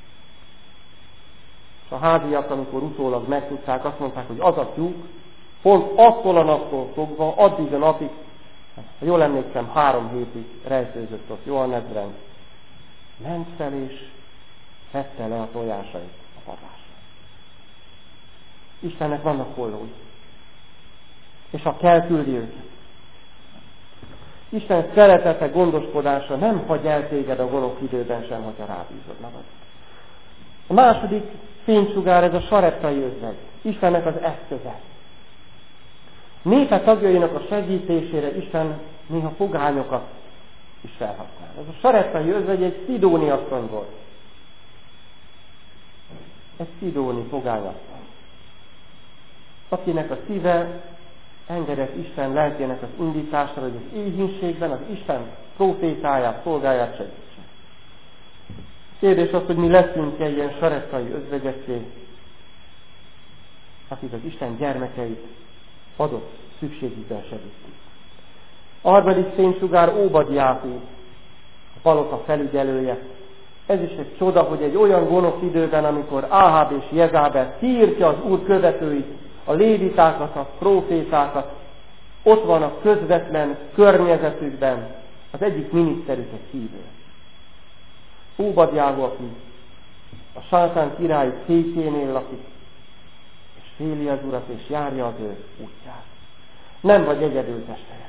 És a háziak, amikor utólag megtudták, azt mondták, hogy az a tyúk, pont attól a naptól fogva, addig a napig, ha jól emlékszem, három hétig rejtőzött ott Johannes Brent. Ment fel és vette le a tojásait a padlásra. Istennek vannak hollói. És ha kell, küldi őket. Isten szeretete, gondoskodása nem hagy el téged a gonosz időben sem, hogyha rábízod magad. A második fénysugár, ez a sareptai özvegy. Istennek az eszköze. Népe tagjainak a segítésére Isten néha fogányokat is felhasznál. Ez a sareptai özvegy egy szidóni asszony volt. Egy szidóni fogányasszony. Akinek a szíve engedett Isten lelkének az indításra, hogy az éhínségben az Isten profétáját, szolgáját segítse. Kérdés az, hogy mi leszünk-e ilyen sareptai özvegyekké, akik az Isten gyermekeit adott szükségükben segítik. A harmadik fénysugár Óbadiáhu, a palota felügyelője. Ez is egy csoda, hogy egy olyan gonosz időben, amikor Áháb és Jezábel kiírtja az Úr követőit, a lévitákat, a prófétákat, ott van a közvetlen környezetükben az egyik miniszterük egy hívő. Óbadiáhu, aki a sátán királyi székénél lakik, és féli az Urat, és járja az ő útját. Nem vagy egyedül, testvérem.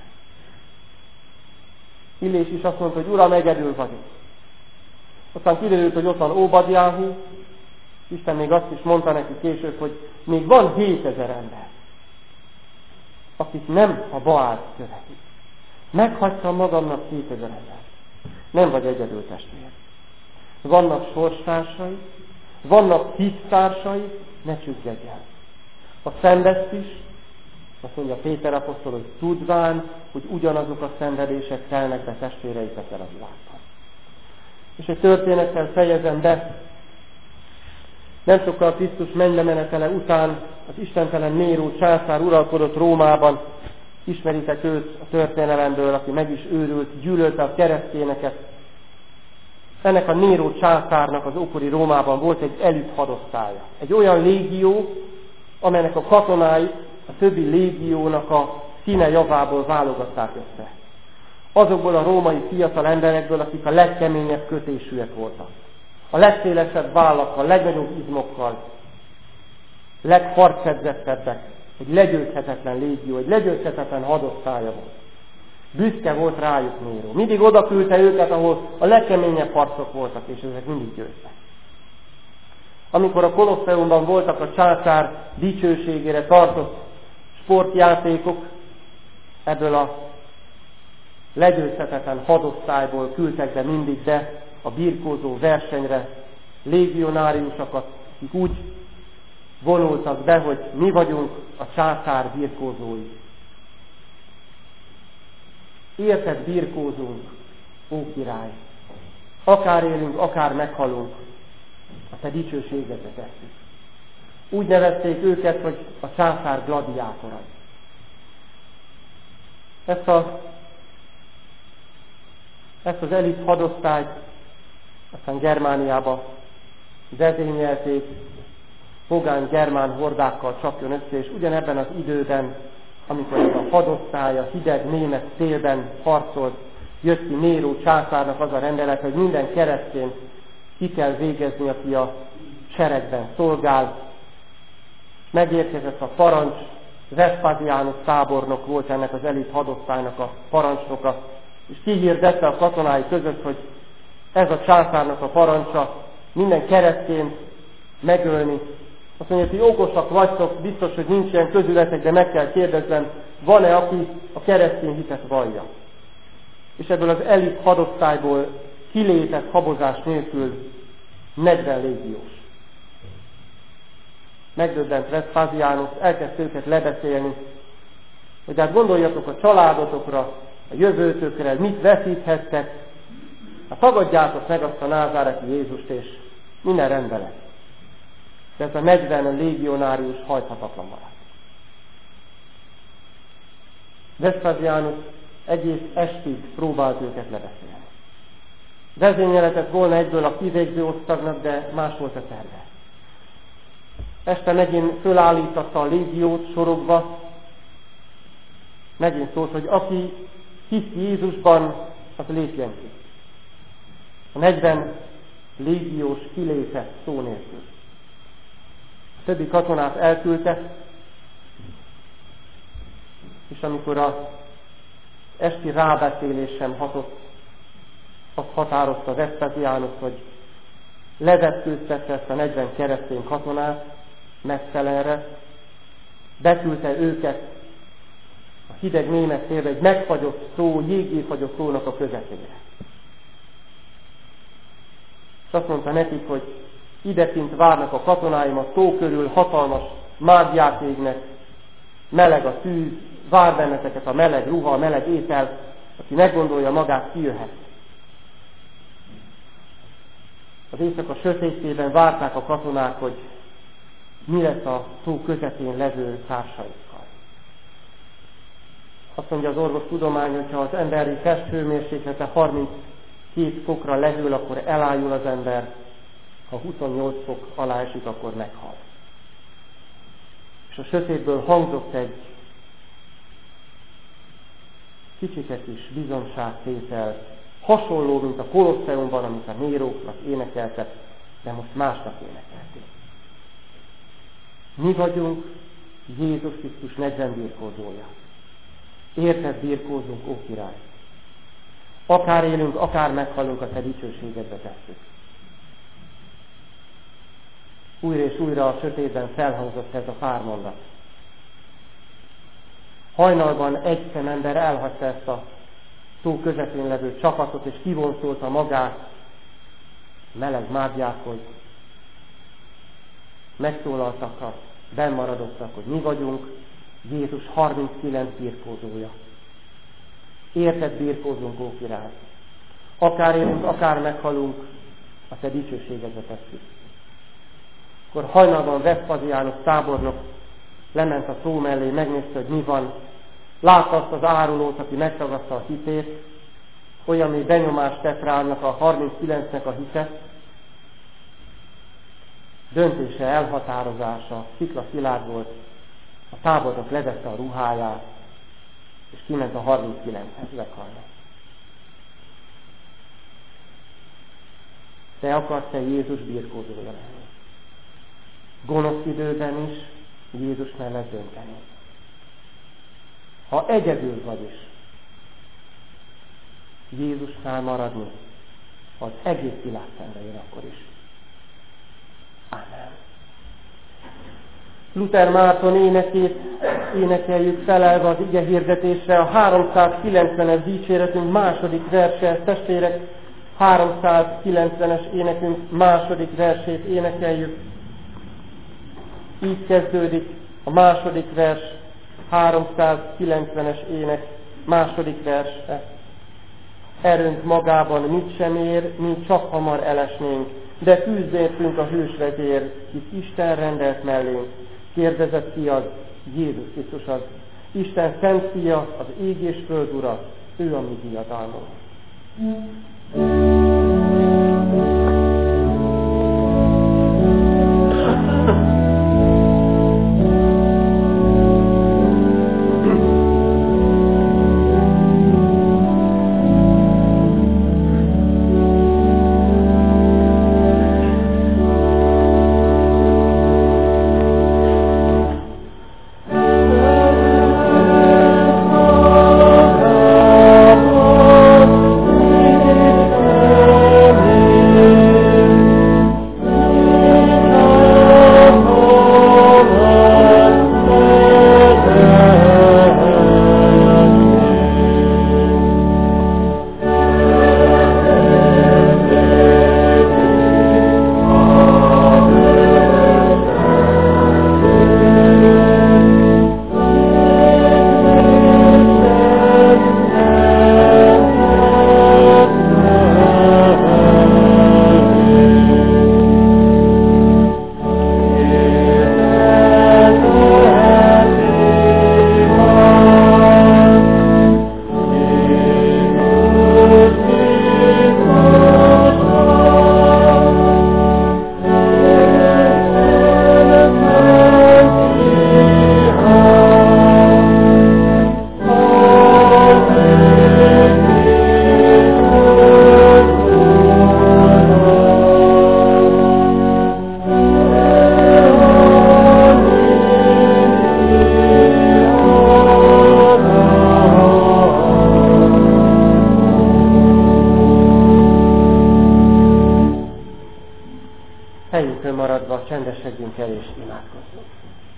Illés is azt mondta, hogy Uram, egyedül vagyok. Aztán kiderült, hogy ott van Óbadiáhu, Isten még azt is mondta neki később, hogy még van hétezer ember, akik nem a Baált követik. Meghagytam magamnak hétezer ember. Nem vagy egyedül, testvér. Vannak sorstársai, vannak hittársai, ne csüggedj el. Ha szenvedsz is, azt mondja Péter apostol, hogy tudván, hogy ugyanazok a szenvedések telnek be testvéreitekkel a világban. És egy történettel fejezem be. Nem sokkal Krisztus mennybe menetele után az istentelen Néró császár uralkodott Rómában. Ismeritek őt a történelemből, aki meg is őrült, gyűlölte a keresztényeket. Ennek a Néró császárnak az ókori Rómában volt egy elit hadosztálya. Egy olyan légió, amelynek a katonái a többi légiónak a színe javából válogatták össze. Azokból a római fiatal emberekből, akik a legkeményebb kötésűek voltak. A legszélesebb vállakkal, legnagyobb izmokkal, legharcedzettebbek, egy legyőzhetetlen légió, egy legyőzhetetlen hadosztálya volt. Büszke volt rájuk Néró. Mindig oda küldte őket, ahol a legkeményebb harcok voltak, és ezek mindig győztek. Amikor a Kolosseumban voltak a császár dicsőségére tartott sportjátékok, ebből a legyőzhetetlen hadosztályból küldtek be mindig be a birkózó versenyre légionáriusokat, akik úgy vonultak be, hogy mi vagyunk a császár birkózói. Érted birkózunk, ó király! Akár élünk, akár meghalunk, a te dicsőségedre tesszük. Úgy nevezték őket, hogy a császár gladiátorai. Ezt, a, ezt az elit hadosztályt aztán Germániába vezényelték, pogány germán hordákkal csapjon össze, és ugyanebben az időben, amikor ez a hadosztály a hideg német szélben harcolt, jött ki Néró császárnak az a rendelet, hogy minden keresztényt ki kell végezni, aki a seregben szolgál. Megérkezett a parancs, Vespasianus tábornok volt ennek az elit hadosztálynak a parancsnoka, és kihirdette a katonái között, hogy ez a császárnak a parancsa, minden keresztényt megölni. Azt mondja, hogy okosak vagytok, biztos, hogy nincs ilyen közületek, de meg kell kérdeznem, van-e, aki a keresztény hitet vallja. És ebből az elit hadosztályból kilépett habozás nélkül negyven légiós. megdöbbent Vespasianus, elkezdte őket lebeszélni, hogy hát gondoljatok a családotokra, a jövőtökre, mit veszíthettek, hát tagadjátok meg azt a názáreti Jézust, és minden rendben lesz. De ez a negyven légionárius hajthatatlan maradt. Vespasianus egész estig próbált őket lebeszélni. Vezényelhetett volna egyből a kivégző osztagnak, de más volt a terve. Este megint fölállította a légiót sorokba, megint szólt, hogy aki hisz Jézusban, az lépjen ki. A negyven légiós kilépett szó nélkül. A többi katonát elküldte, és amikor az esti rábeszélés sem hatott, azt határozta Vespasianus, hogy levetkőztette ezt a negyven keresztény katonát messzelenre, beküldte őket a hideg német térbe egy megfagyott szó, jégéfagyott szónak a közepére. És azt mondta nekik, hogy idekint várnak a katonáim a tó körül, hatalmas mágiák égnek, meleg a tűz, vár benneteket a meleg ruha, a meleg étel, aki meggondolja magát, kijöhet. Az éjszaka sötétében várták a katonák, hogy mi lesz a tó közepén levő társaikkal. Azt mondja az orvostudomány, hogyha az emberi testhőmérséklete harminckét fokra lehűl, akkor elájul az ember, ha huszonnyolc fok alá esik, akkor meghal. És a sötétből hangzott egy kicsike kis bizonságtétel, hasonló, mint a Kolosseumban, amit a néróknak énekeltek, de most másnak énekelték. Mi vagyunk Jézus Krisztus negyven birkózója. Érted birkózunk, ó király. Akár élünk, akár meghalunk, a te dicsőségedbe tesszük. Újra és újra a sötétben felhangzott ez a pár mondat. Hajnalban egy szemember elhagyta ezt a tó közepén levő csapatot, és kivonszolta magát meleg mágiákhoz. Megszólaltak a bennmaradottak, hogy mi vagyunk Jézus harminckilenc birkózója. Érted birkózunk, ó király. Akár élünk, akár meghalunk, a te dicsőségedbe tesszük. Akkor hajnalban Vespasianus tábornok lement a tó mellé, megnézte, hogy mi van. Látta azt az árulót, aki megtagadta a hitét, olyan még benyomást tett rá annak a harminckilencnek a hitet. Döntése, elhatározása, szikla szilárd volt, a tábornok levette a ruháját, és kiment a harminckilenchez meghalni. Te akarsz-e Jézus birkózója lenni? Gonosz időben is Jézus mellett dönteni. Ha egyedül vagy is, Jézusnál maradni, az egész világ szembe jön akkor is. Ámen. Luther Márton énekét énekeljük felelve az ige hirdetésre, a háromszázkilencvenes dicséretünk második verse, testvérek, háromszázkilencvenes énekünk második versét énekeljük. Így kezdődik a második vers, háromszázkilencvenes ének második verse. Erőnk magában mit sem ér, mi csak hamar elesnénk, de küzd értünk a hős vezér, hisz Isten rendelt mellénk. Kérdezett ki az, Jézus Krisztus az. Isten szent fia, az ég és föld ura, ő a mi diadalmunk. Oh maradva csendesedjünk el és imádkozzunk.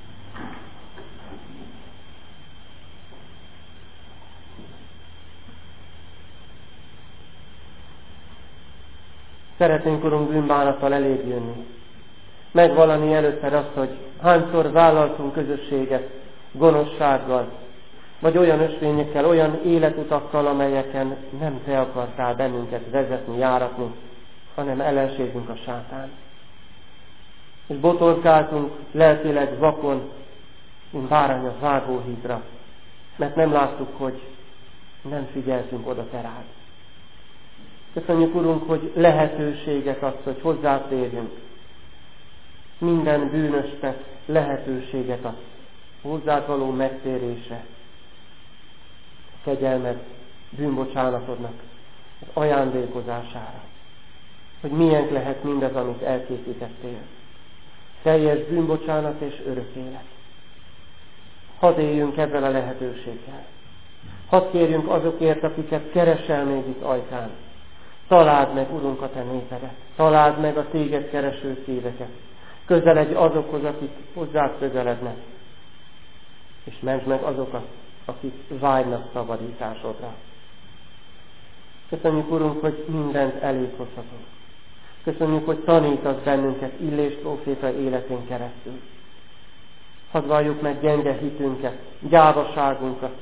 Szeretnénk, Urunk, bűnbánattal eléd jönni. Megvallani előtted azt, hogy hányszor vállaltunk közösséget gonoszsággal, vagy olyan ösvényekkel, olyan életutakkal, amelyeken nem te akartál bennünket vezetni, járatni, hanem ellenségünk a sátán. És botorkáltunk lelkileg vakon, mint bárány a vágóhídra, mert nem láttuk, hogy nem figyeltünk oda te rád. Köszönjük, Urunk, hogy lehetőséget adsz, hogy hozzátérjünk. Minden bűnösnek lehetőséget adsz hozzád való megtérésre, kegyelmed, bűnbocsánatodnak az ajándékozására. Hogy milyen lehet mindaz, amit elkészítettél. Teljes bűnbocsánat és örök élet. Hadd éljünk ezzel a lehetőséggel. Hadd kérjünk azokért, akiket keresel még itt ajkán. Találd meg, Urunk, a te népedet. Találd meg a téged kereső szíveket. Közeledj azokhoz, akik hozzád közelednek. És mentsd meg azokat, akik vágynak szabadításodra. Köszönjük, Urunk, hogy mindent elég hozhatunk. Köszönjük, hogy tanítasz bennünket Illés próféta életén keresztül. Hadd valljuk meg gyenge hitünket, gyávaságunkat.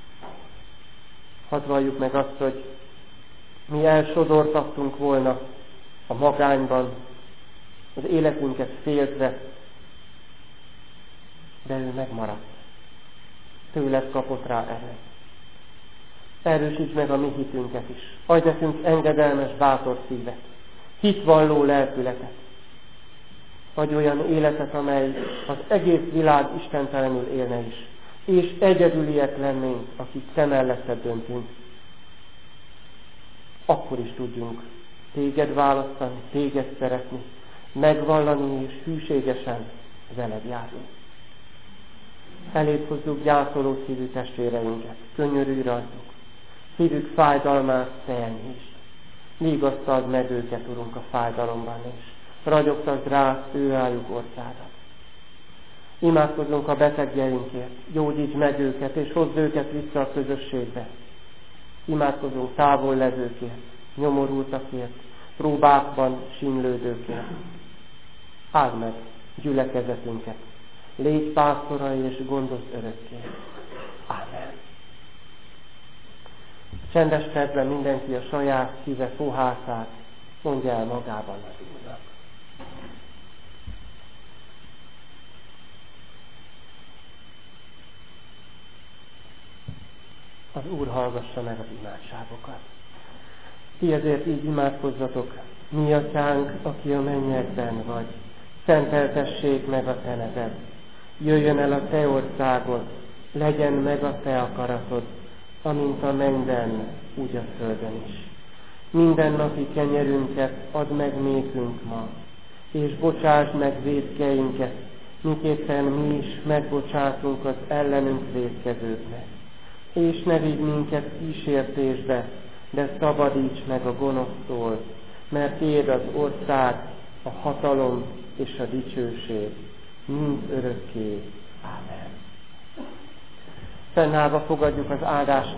Hadd valljuk meg azt, hogy mi elsodortattunk volna a magányban, az életünket féltve, de ő megmaradt. Tőled kapott rá erőt. Erősíts meg a mi hitünket is. Adj nekünk engedelmes, bátor szívet. Hitvalló lelkületet. Adj olyan életet, amely az egész világ istentelenül élne is. És egyedüliek lennénk, akik te melletted döntünk. Akkor is tudjunk téged választani, téged szeretni, megvallani és hűségesen veled járni. Eléd hozzuk gyászoló szívű testvéreinket, könyörülj rajtuk, szívük fájdalmát te enyhítsd. Vigasztald meg őket, Urunk, a fájdalomban is. Ragyogtasd rá őrájuk orcádat. Imádkozzunk a betegjeinkért, gyógyíts meg őket, és hozd őket vissza a közösségbe. Imádkozunk távol levőkért, nyomorultakért, próbákban sínlődőkért. Áld meg gyülekezetünket, légy pásztorai és gondozd örökké. Ámen. Csendes percben mindenki a saját szíve fohászát mondja el magában az Úrnak. Az Úr hallgassa meg az imádságokat. Ti ezért így imádkozzatok, mi atyánk, aki a mennyekben vagy, szenteltessék meg a te neved. Jöjjön el a te országod, legyen meg a te akaratod, amint a mennyben, úgy a földön is. Minden napi kenyerünket add meg nékünk ma, és bocsásd meg vétkeinket, miképpen mi is megbocsátunk az ellenünk vétkezőknek. És ne vigy minket kísértésbe, de szabadíts meg a gonosztól, mert tiéd az ország, a hatalom és a dicsőség, mind örökké. Ámen. Fennállva fogadjuk az áldást.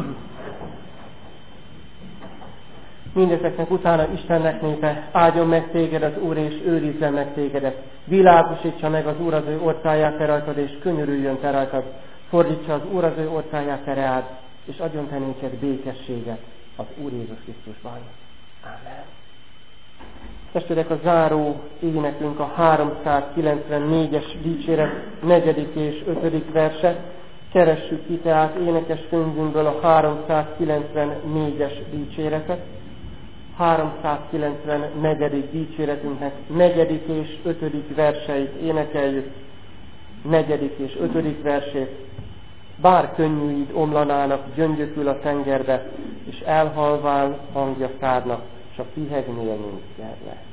Mindezeknek utána Istennek népe, áldjon meg téged az Úr, és őrizzen meg tégedet. Világosítsa meg az Úr az ő orcáját te rajtad, és könyörüljön te rajtad. Fordítsa az Úr az ő orcáját te reád, és adjon te néked békességet az Úr Jézus Krisztusban. Ámen. Testvérek, a záró énekünk a háromszázkilencvennégyes dicséret negyedik és ötödik verse. Keressük ki tehát énekes könyvünkből a háromszázkilencvennégyes dicséretet. háromszázkilencvennegyedik dicséretünknek negyedik és ötödik verseit énekeljük. Negyedik és ötödik versét. Bár könnyűid omlanának, gyöngyökül a tengerbe, és elhalván hangja szárnak, s a pihegnél nincs gerle.